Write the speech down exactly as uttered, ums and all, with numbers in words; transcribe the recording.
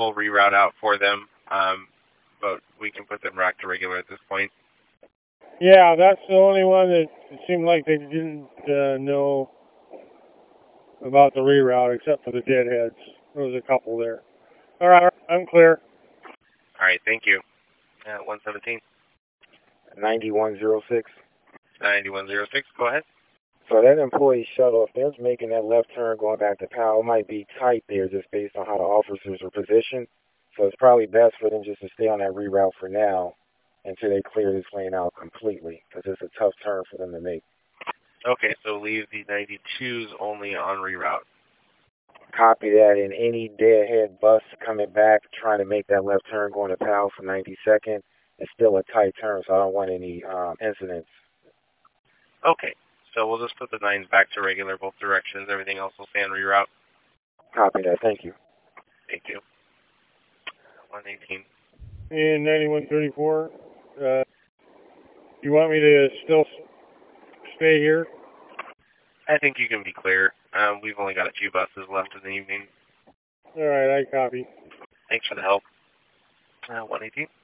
full reroute out for them, um, but we can put them back to regular at this point. Yeah, that's the only one that it seemed like they didn't uh, know about the reroute, except for the deadheads. There was a couple there. All right, I'm clear. All right, thank you. Uh, one seventeen. ninety-one oh six. ninety-one oh six, go ahead. So that employee shuttle, if they're making that left turn going back to Powell, it might be tight there just based on how the officers are positioned. So it's probably best for them just to stay on that reroute for now until they clear this lane out completely, because it's a tough turn for them to make. Okay, so leave the ninety-twos only on reroute. Copy that. And any deadhead bus coming back trying to make that left turn going to Powell for ninety-second, it's still a tight turn, so I don't want any um, incidents. Okay, so we'll just put the nines back to regular both directions. Everything else will stay on reroute. Copy that. Thank you. Thank you. one eighteen. And ninety-one thirty-four. Uh, you want me to still stay here? I think you can be clear. Um, we've only got a few buses left in the evening. All right, I copy. Thanks for the help. Uh, one eighteen.